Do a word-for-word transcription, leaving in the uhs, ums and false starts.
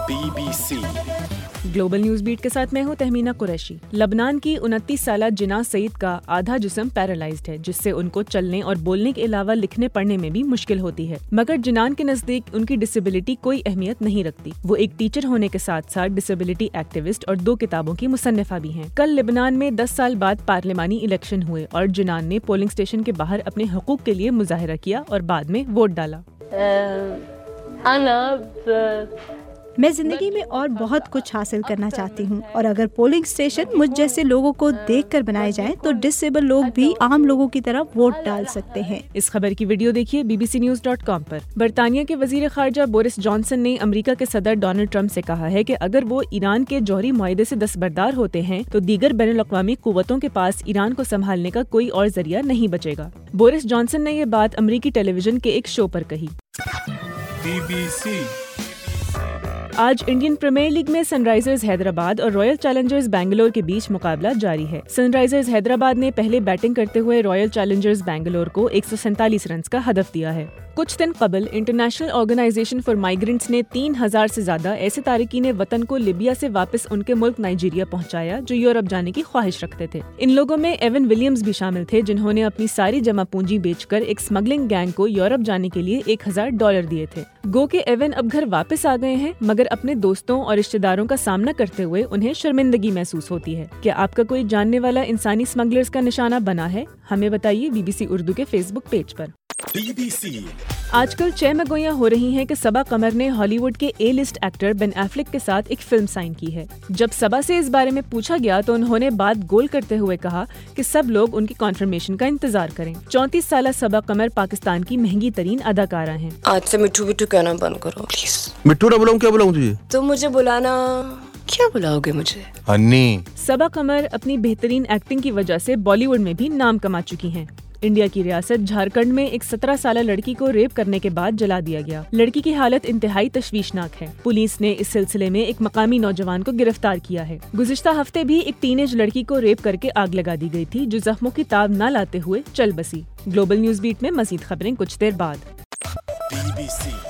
B B C global news beat के साथ मैं हूं तहमीना कुरैशी। लबनान की उनतीस साला जिना सईद का आधा जिस्म पैरालाइज्ड है, जिससे उनको चलने और बोलने के अलावा लिखने पढ़ने में भी मुश्किल होती है। मगर जिनान के नजदीक उनकी डिसेबिलिटी कोई अहमियत नहीं रखती। वो एक टीचर होने के साथ साथ डिसेबिलिटी एक्टिविस्ट और दो किताबों की मुसन्निफा भी हैं। कल लेबनान में दस साल बाद पार्लिमानी इलेक्शन हुए और जिनान ने पोलिंग स्टेशन के बाहर अपने हकूक के लिए मुजाहिरा किया और बाद में वोट डाला। मैं जिंदगी में और बहुत कुछ हासिल करना चाहती हूँ और अगर पोलिंग स्टेशन मुझ जैसे लोगों को देखकर बनाए जाएं तो डिसेबल लोग भी आम लोगों की तरह वोट डाल सकते हैं। इस खबर की वीडियो देखिए B B C news dot com पर। बरतानिया के वजीर खारजा बोरिस जॉनसन ने अमेरिका के सदर डोनाल्ड ट्रंप से कहा है कि अगर वो ईरान के जौहरी मुआहदे से दस्तबरदार होते हैं तो दीगर बैनुल-अक़वामी कुव्वतों के पास ईरान को संभालने का कोई और जरिया नहीं बचेगा। बोरिस जॉनसन ने ये बात अमेरिकी टेलीविजन के एक शो पर कही। बी बी सी आज इंडियन प्रीमियर लीग में सनराइजर्स हैदराबाद और रॉयल चैलेंजर्स बेंगलोर के बीच मुकाबला जारी है। सनराइजर्स हैदराबाद ने पहले बैटिंग करते हुए रॉयल चैलेंजर्स बेंगलोर को एक सौ सैंतालीस रन का हदफ दिया है। कुछ दिन कबल इंटरनेशनल ऑर्गेनाइजेशन फॉर माइग्रेंट्स ने तीन हजार से ज्यादा ऐसे तारिकीन वतन को लिबिया से वापस उनके मुल्क नाइजीरिया पहुंचाया जो यूरोप जाने की ख्वाहिश रखते थे। इन लोगों में एवन विलियम्स भी शामिल थे, जिन्होंने अपनी सारी जमा पूंजी बेचकर एक स्मगलिंग गैंग को यूरोप जाने के लिए एक हजार डॉलर दिए थे। गो के एवन अब घर वापस आ गए हैं, मगर अपने दोस्तों और रिश्तेदारों का सामना करते हुए उन्हें शर्मिंदगी महसूस होती है। क्या आपका कोई जानने वाला इंसानी स्मगलर्स का निशाना बना है? हमें बताइए बी बी सी उर्दू के फेसबुक पेज पर। बी बी सी आजकल चहमगोइयां हो रही हैं कि सबा कमर ने हॉलीवुड के A list actor Ben Affleck के साथ एक फिल्म साइन की है। जब सबा से इस बारे में पूछा गया तो उन्होंने बात गोल करते हुए कहा कि सब लोग उनकी कॉन्फर्मेशन का इंतजार करें। चौंतीस साला सबा कमर पाकिस्तान की महंगी तरीन अदाकारा हैं। आज से मिट्टू मिट्टू कहना बंद करो प्लीज। मिट्टू ना बुलाऊं, क्या बुलाऊं तुझे? तुम मुझे बुलाना, क्या बुलाओगे मुझे? अन्नी। सबा कमर अपनी बेहतरीन एक्टिंग की वजह से बॉलीवुड में भी नाम कमा चुकी हैं। इंडिया की रियासत झारखंड में एक सत्रह साला लड़की को रेप करने के बाद जला दिया गया। लड़की की हालत इंतहाई तशवीशनाक है। पुलिस ने इस सिलसिले में एक मकामी नौजवान को गिरफ्तार किया है। गुज़िश्ता हफ्ते भी एक टीनेज लड़की को रेप करके आग लगा दी गई थी, जो जख्मों की ताब न लाते हुए चल बसी। ग्लोबल न्यूज बीट में मजीद खबरें कुछ देर बाद। बी बी सी